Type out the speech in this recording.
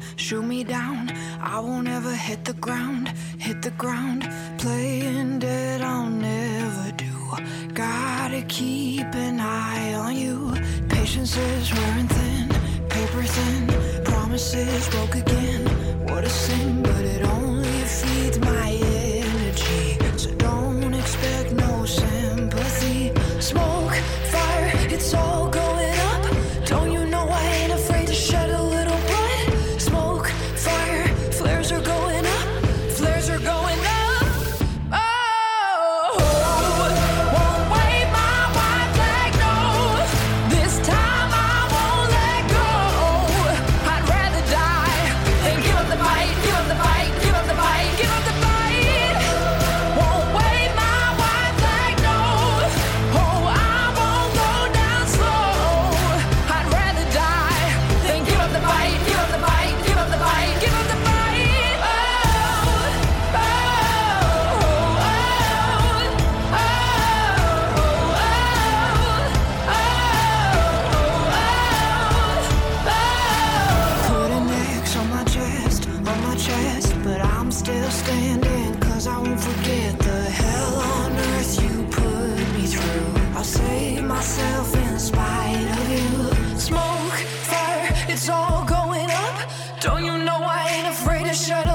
shoot me down. I won't ever hit the ground, playing dead I'll never do. Gotta keep an eye on you. Patience is wearing thin, paper thin, promises broke again. What a sin, but it only feeds my energy. So don't expect no sympathy. Smoke, fire, it's all going up. Don't you know I ain't afraid to shed a little blood? Smoke, fire, flares are going up, flares are going up. Oh, won't wave my white flag, no. This time I won't let go. I'd rather die than give up the fight, give up the fight, give up the fight, give up the fight. Won't wave my white flag, no. Oh, I won't go down slow. I'd rather die than give up the fight, give up the fight, give up the fight, give up the fight. Put an X on my chest, but I'm still standing, 'cause I won't forget the hell on earth you put me through. I'll save myself in spite of you. Smoke, fire, it's all going up. Don't you know I ain't afraid to shut up?